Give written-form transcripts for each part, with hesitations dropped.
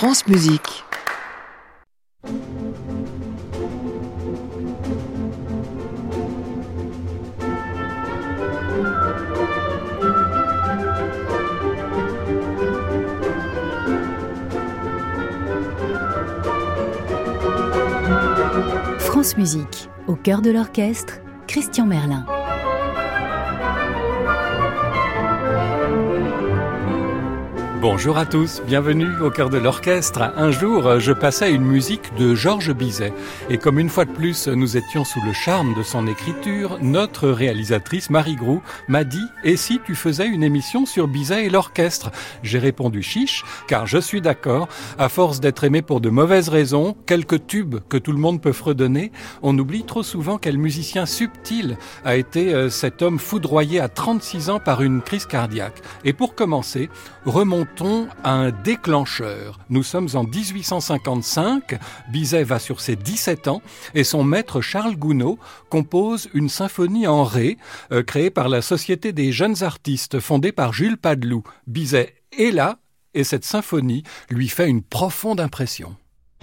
France Musique. France Musique, au cœur de l'orchestre, Christian Merlin. Bonjour à tous, bienvenue au cœur de l'orchestre. Un jour, je passais une musique de Georges Bizet. Et comme une fois de plus, nous étions sous le charme de son écriture, notre réalisatrice Marie Groux m'a dit « Et si tu faisais une émission sur Bizet et l'orchestre ?» J'ai répondu « Chiche », car je suis d'accord, à force d'être aimé pour de mauvaises raisons, quelques tubes que tout le monde peut fredonner, on oublie trop souvent quel musicien subtil a été cet homme foudroyé à 36 ans par une crise cardiaque. Et pour commencer, remontons à un déclencheur. Nous sommes en 1855, Bizet va sur ses 17 ans et son maître Charles Gounod compose une symphonie en ré créée par la Société des jeunes artistes fondée par Jules Padeloup. Bizet est là et cette symphonie lui fait une profonde impression.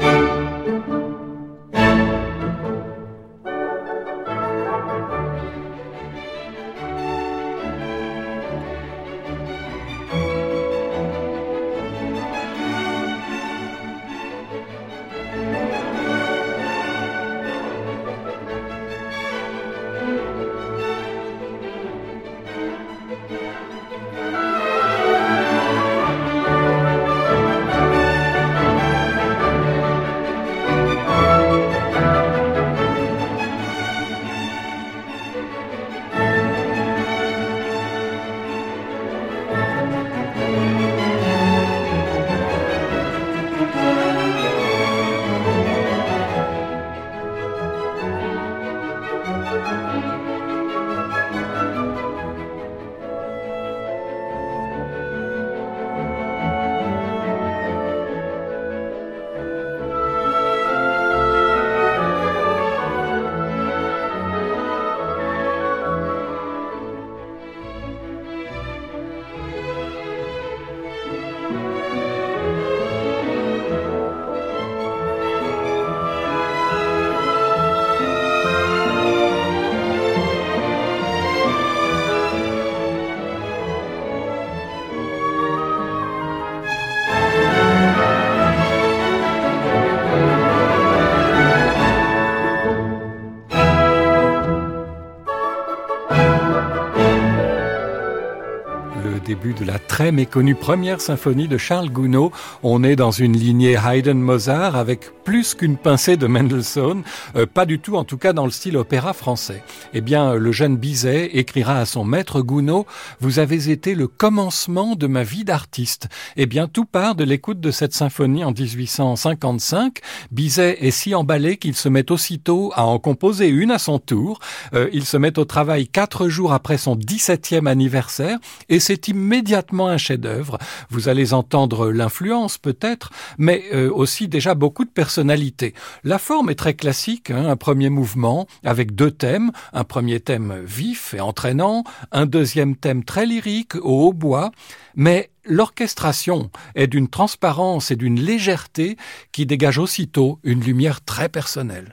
Début de la très méconnue première symphonie de Charles Gounod. On est dans une lignée Haydn-Mozart avec plus qu'une pincée de Mendelssohn, pas du tout en tout cas dans le style opéra français. Eh bien, le jeune Bizet écrira à son maître Gounod « Vous avez été le commencement de ma vie d'artiste ». Eh bien, tout part de l'écoute de cette symphonie en 1855. Bizet est si emballé qu'il se met aussitôt à en composer une à son tour. Il se met au travail 4 jours après son 17e anniversaire et c'est immédiatement un chef-d'œuvre. Vous allez entendre l'influence peut-être, mais aussi déjà beaucoup de personnalité. La forme est très classique, un premier mouvement avec 2 thèmes, un premier thème vif et entraînant, un deuxième thème très lyrique au hautbois, mais l'orchestration est d'une transparence et d'une légèreté qui dégage aussitôt une lumière très personnelle.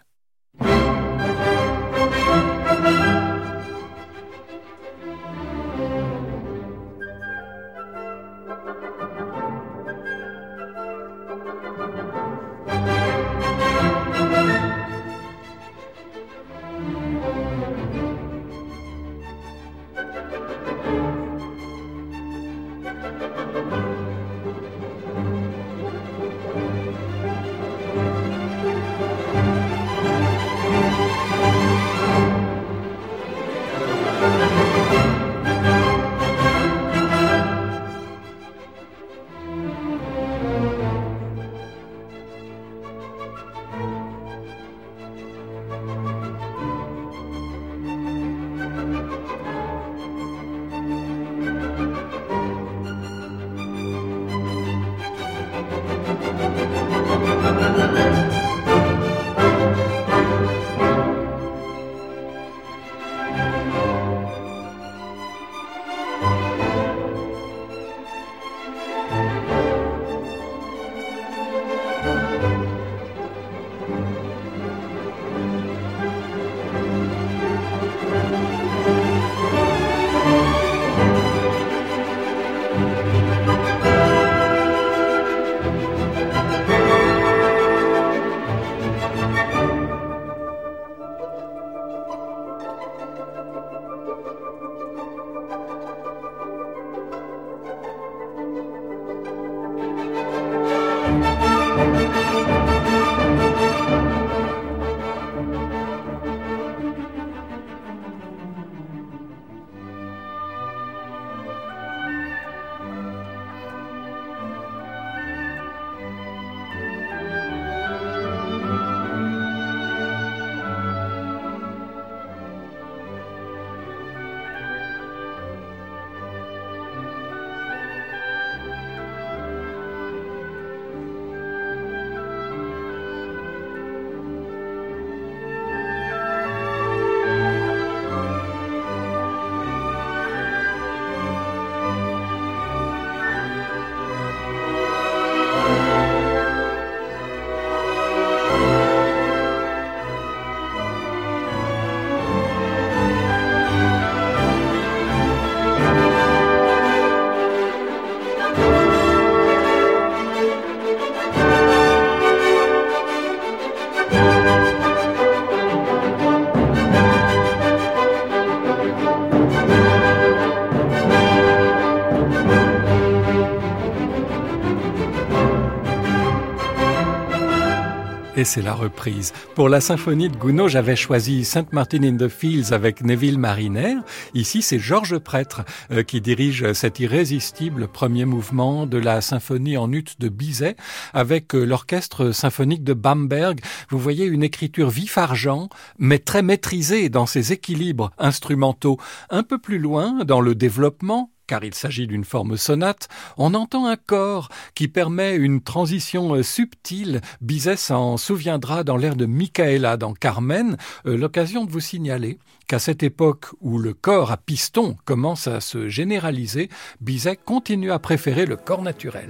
Et c'est la reprise. Pour la symphonie de Gounod, j'avais choisi Saint Martin in the Fields avec Neville Marriner. Ici, c'est Georges Prêtre qui dirige cet irrésistible premier mouvement de la symphonie en ut de Bizet avec l'orchestre symphonique de Bamberg. Vous voyez une écriture vif-argent, mais très maîtrisée dans ses équilibres instrumentaux. Un peu plus loin, dans le développement, car il s'agit d'une forme sonate, on entend un chor qui permet une transition subtile. Bizet s'en souviendra dans l'air de Micaëla dans Carmen, l'occasion de vous signaler qu'à cette époque où le chor à piston commence à se généraliser, Bizet continue à préférer le chor naturel.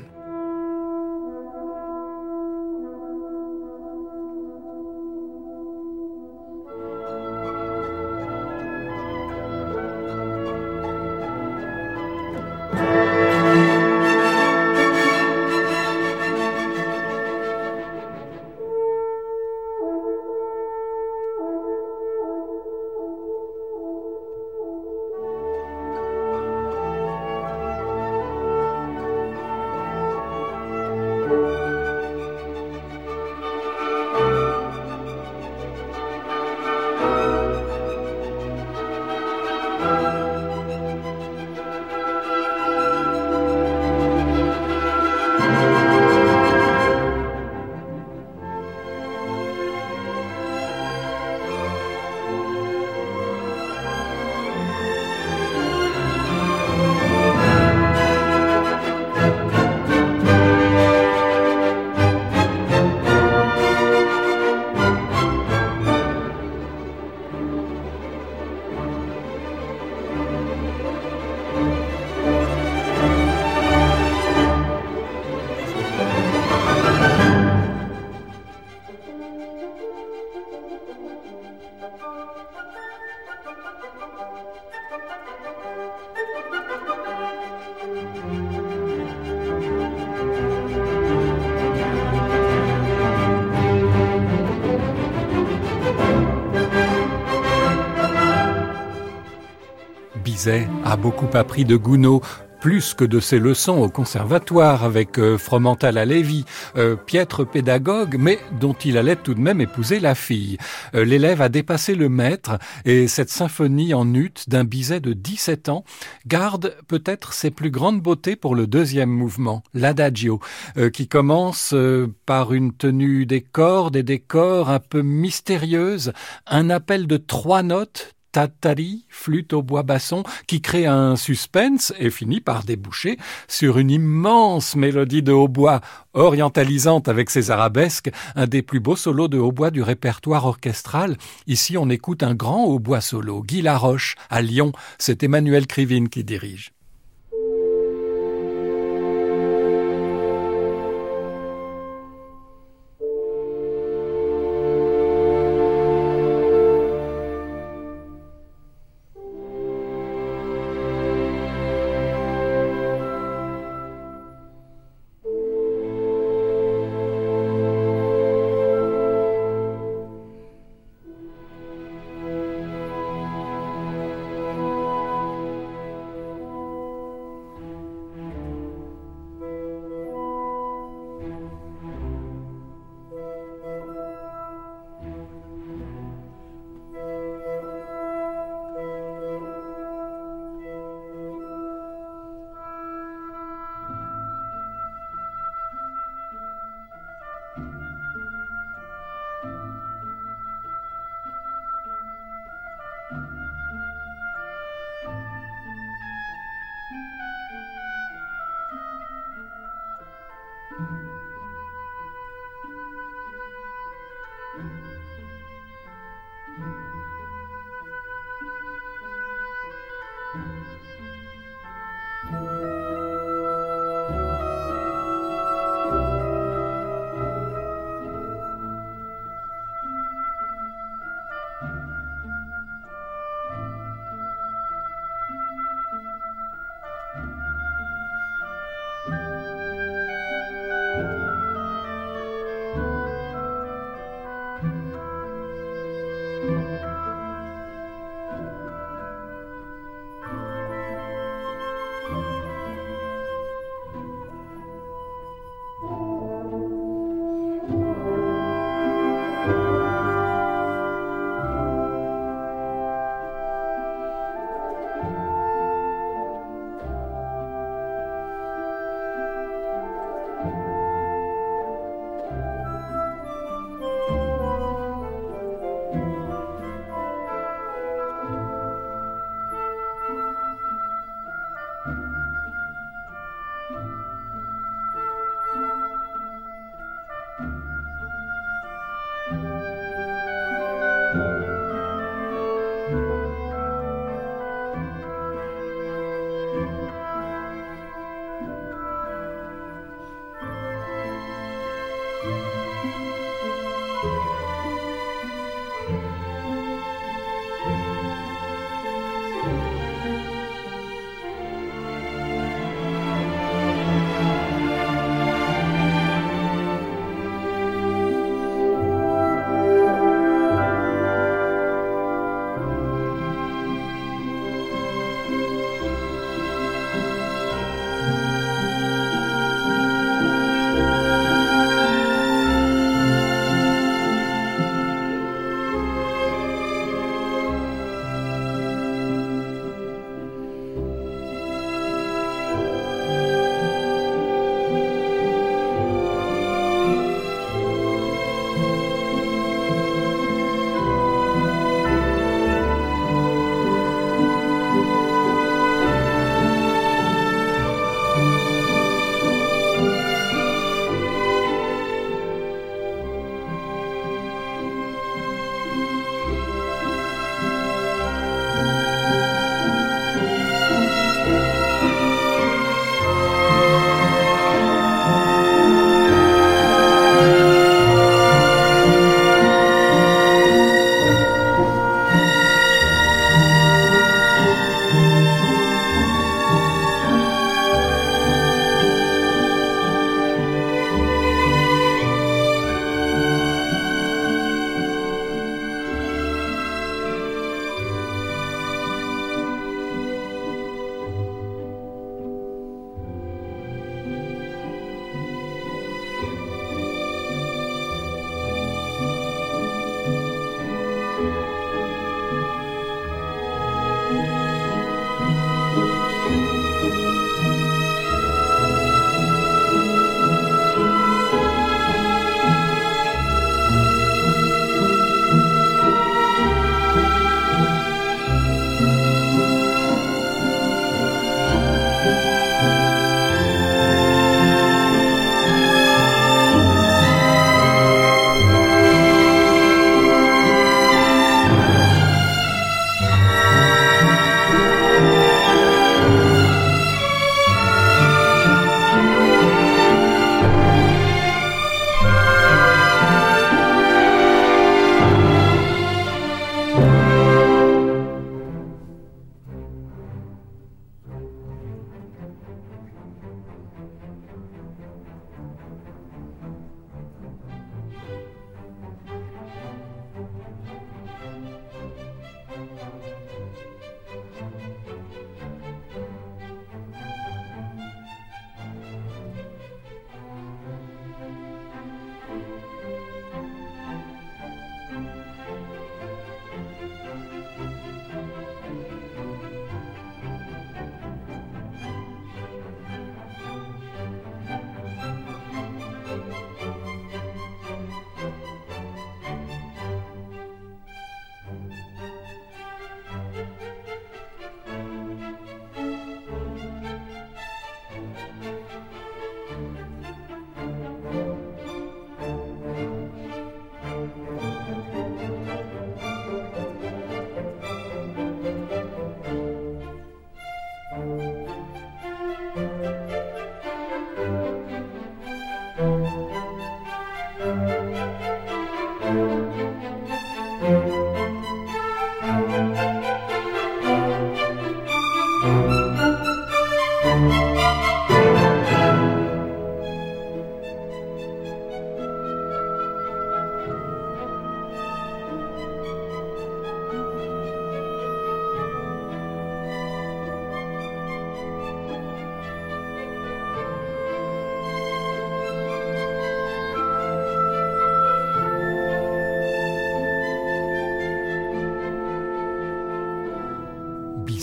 Bizet a beaucoup appris de Gounod, plus que de ses leçons au conservatoire avec Fromental à Lévis, piètre pédagogue, mais dont il allait tout de même épouser la fille. L'élève a dépassé le maître et cette symphonie en ut d'un Bizet de 17 ans garde peut-être ses plus grandes beautés pour le deuxième mouvement, l'Adagio, qui commence par une tenue des cordes et des corps un peu mystérieuse, un appel de 3 notes, tatari, flûte au bois basson, qui crée un suspense et finit par déboucher sur une immense mélodie de hautbois orientalisante avec ses arabesques, un des plus beaux solos de hautbois du répertoire orchestral. Ici, on écoute un grand hautbois solo, Guy Laroche, à Lyon. C'est Emmanuel Krivine qui dirige.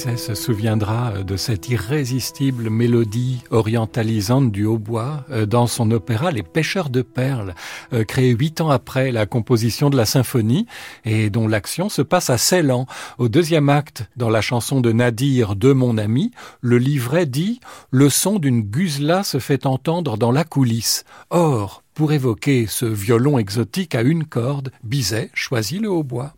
Bizet se souviendra de cette irrésistible mélodie orientalisante du hautbois dans son opéra Les Pêcheurs de perles, créé 8 ans après la composition de la symphonie et dont l'action se passe à Ceylan. Au deuxième acte, dans la chanson de Nadir de Mon ami, le livret dit « Le son d'une guzla se fait entendre dans la coulisse ». Or, pour évoquer ce violon exotique à une corde, Bizet choisit le hautbois.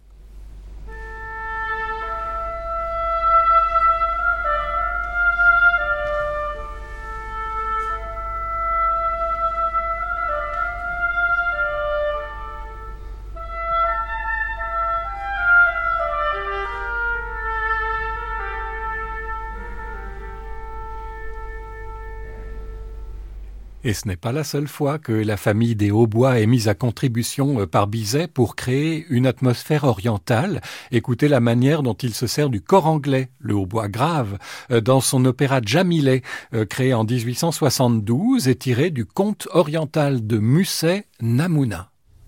Et ce n'est pas la seule fois que la famille des hautbois est mise à contribution par Bizet pour créer une atmosphère orientale. Écoutez la manière dont il se sert du cor anglais, le hautbois grave, dans son opéra Djamileh, créé en 1872 et tiré du conte oriental de Musset, Namouna.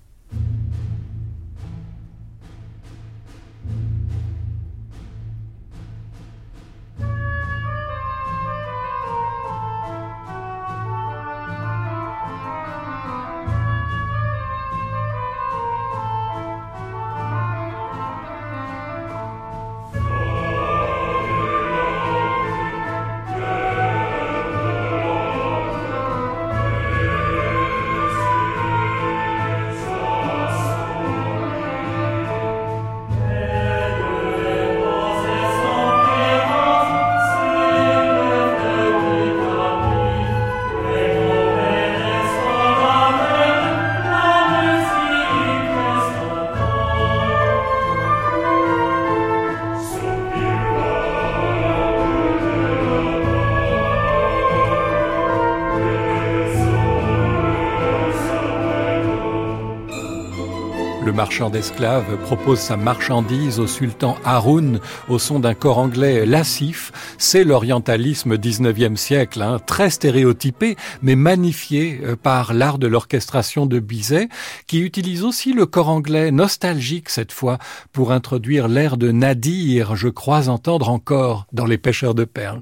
Le marchand d'esclaves propose sa marchandise au sultan Haroun au son d'un cor anglais lascif. C'est l'orientalisme 19e siècle, très stéréotypé, mais magnifié par l'art de l'orchestration de Bizet, qui utilise aussi le cor anglais nostalgique cette fois pour introduire l'air de Nadir, je crois entendre encore dans Les Pêcheurs de perles.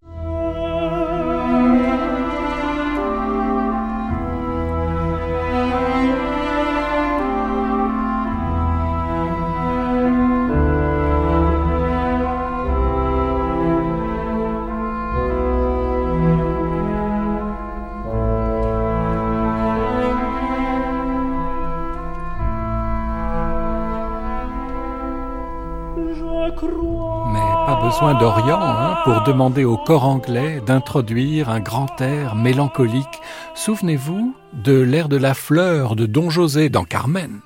Mais pas besoin d'Orient pour demander au cor anglais d'introduire un grand air mélancolique. Souvenez-vous de l'air de la fleur de Don José dans Carmen.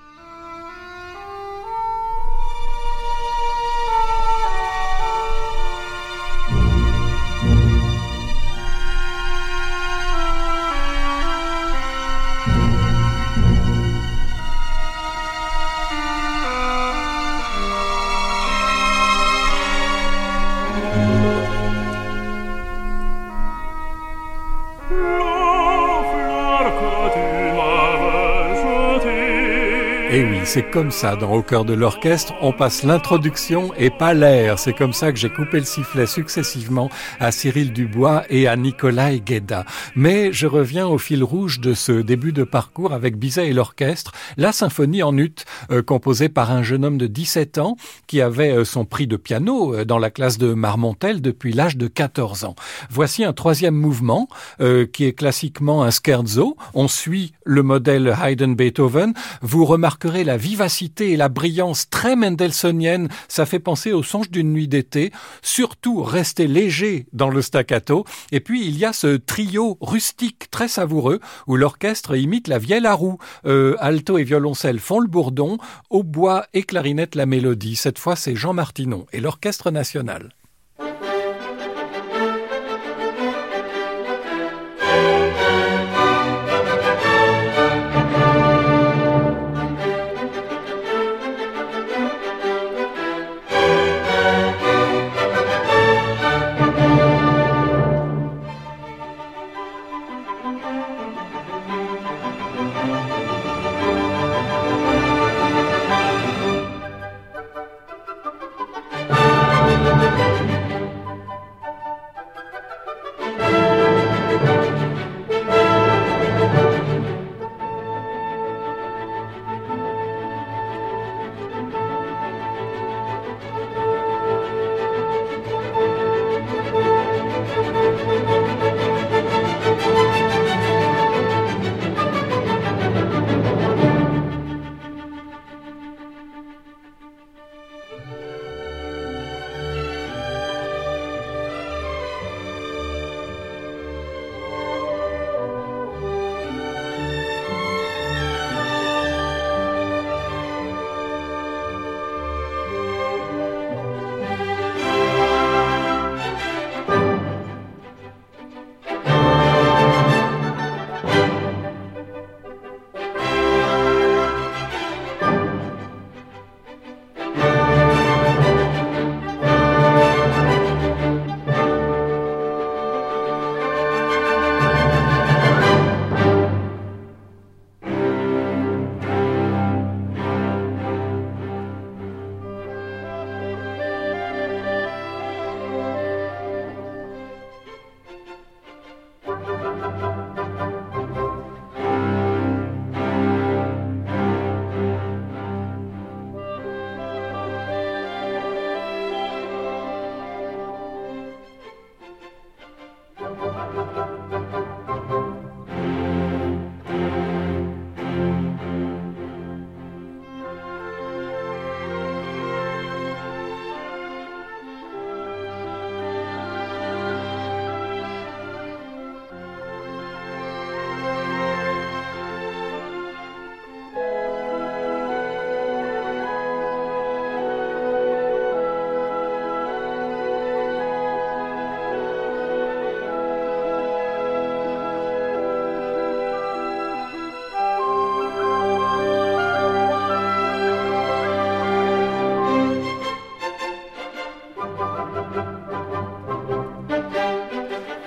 Et oui, c'est comme ça, dans Au cœur de l'orchestre, on passe l'introduction et pas l'air. C'est comme ça que j'ai coupé le sifflet successivement à Cyril Dubois et à Nikolai Gueda. Mais je reviens au fil rouge de ce début de parcours avec Bizet et l'orchestre, la symphonie en ut, composée par un jeune homme de 17 ans qui avait son prix de piano dans la classe de Marmontel depuis l'âge de 14 ans. Voici un troisième mouvement qui est classiquement un scherzo. On suit le modèle Haydn-Beethoven. Vous remarquerez la vivacité et la brillance très mendelssohnienne. Ça fait penser au songe d'une nuit d'été. Surtout, restez léger dans le staccato. Et puis, il y a ce trio rustique très savoureux où l'orchestre imite la vielle à roue. Alto et violoncelle font le bourdon, hautbois et clarinette la mélodie. Cette fois, c'est Jean Martinon et l'Orchestre national.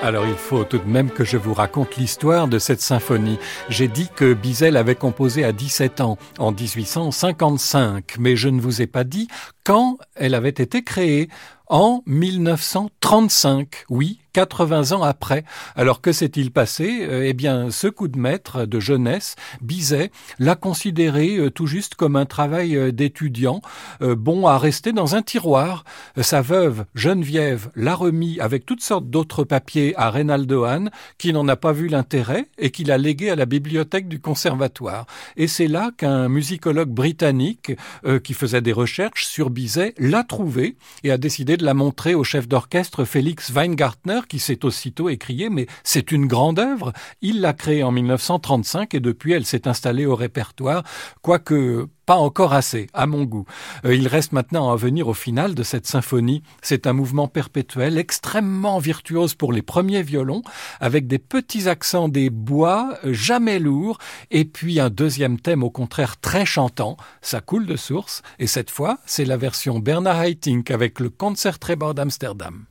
Alors il faut tout de même que je vous raconte l'histoire de cette symphonie. J'ai dit que Bizet l'avait composée à 17 ans, en 1855, mais je ne vous ai pas dit quand elle avait été créée. En 1935, oui, 80 ans après. Alors que s'est-il passé ? Eh bien, ce coup de maître de jeunesse, Bizet, l'a considéré tout juste comme un travail d'étudiant, bon à rester dans un tiroir. Sa veuve, Geneviève, l'a remis avec toutes sortes d'autres papiers à Reynaldo Hahn, qui n'en a pas vu l'intérêt et qui l'a légué à la bibliothèque du conservatoire. Et c'est là qu'un musicologue britannique, qui faisait des recherches sur Bizet, l'a trouvé et a décidé de la montrer au chef d'orchestre Félix Weingartner, qui s'est aussitôt écrié « Mais c'est une grande œuvre !» Il l'a créée en 1935 et depuis elle s'est installée au répertoire, quoique pas encore assez, à mon goût. Il reste maintenant à venir au final de cette symphonie. C'est un mouvement perpétuel, extrêmement virtuose pour les premiers violons, avec des petits accents des bois, jamais lourds, et puis un deuxième thème au contraire très chantant. Ça coule de source, et cette fois, c'est la version Bernard Haitink avec le Concertgebouw d'Amsterdam.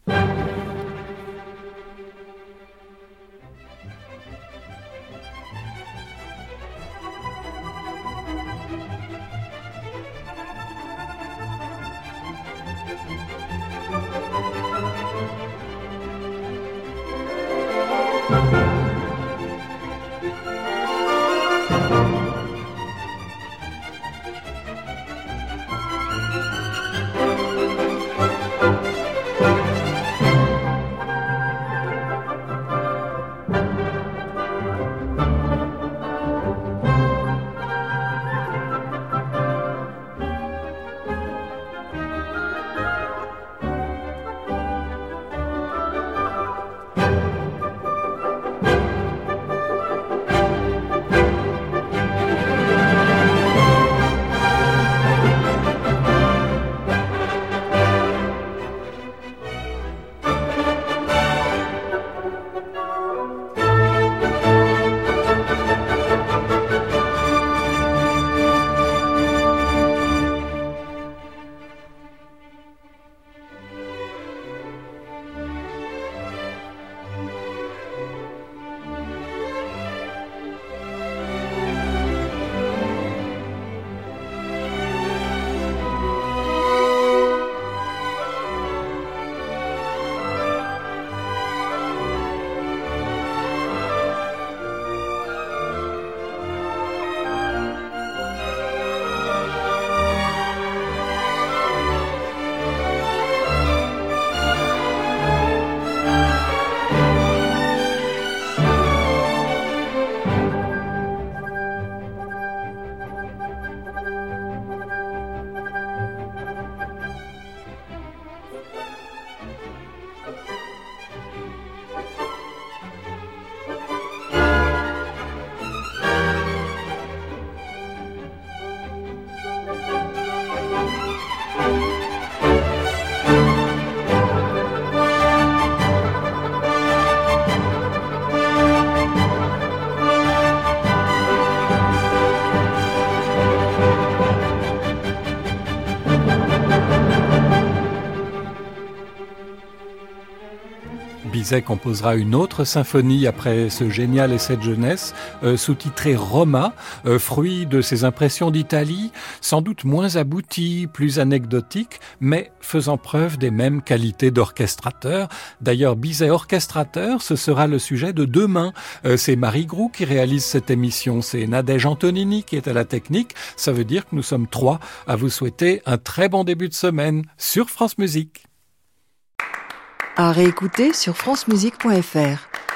Bizet composera une autre symphonie après ce génial essai de jeunesse, sous-titré Roma, fruit de ses impressions d'Italie, sans doute moins abouti, plus anecdotique, mais faisant preuve des mêmes qualités d'orchestrateur. D'ailleurs, Bizet orchestrateur, ce sera le sujet de demain. C'est Marie Groux qui réalise cette émission, c'est Nadège Antonini qui est à la technique. Ça veut dire que nous sommes 3 à vous souhaiter un très bon début de semaine sur France Musique. À réécouter sur francemusique.fr.